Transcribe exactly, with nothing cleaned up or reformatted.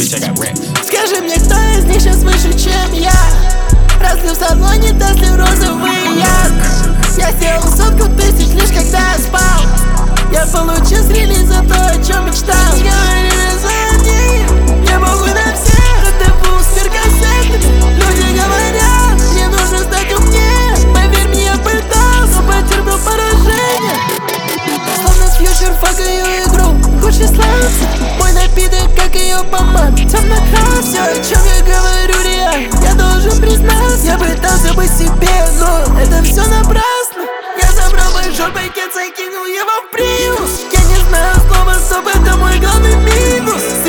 bitch, I got racks. Скажи мне, кто из них сейчас выше, чем я? Разлив в салоне, дослив розовый яд. Я сделал сотку тысяч лишь когда спал. Я получил с релиза то, о чем мечтал. Говорили за ним, я похуй на всех. Рандеву с перкассетами. Люди говорят, мне нужно стать умнее. Поверь мне, я пытался, потерпел поражение. Словно с фьючер, факаю игру, хочешь славиться. Мой напиток, как ее помад, темно-красный. Все, о чем я говорю, реально, я должен признаться. Я пытался быть себе, но это все напрасно. Я забрал большой пакет, закинул его в приус. Я не знаю слова стоп, это мой главный минус.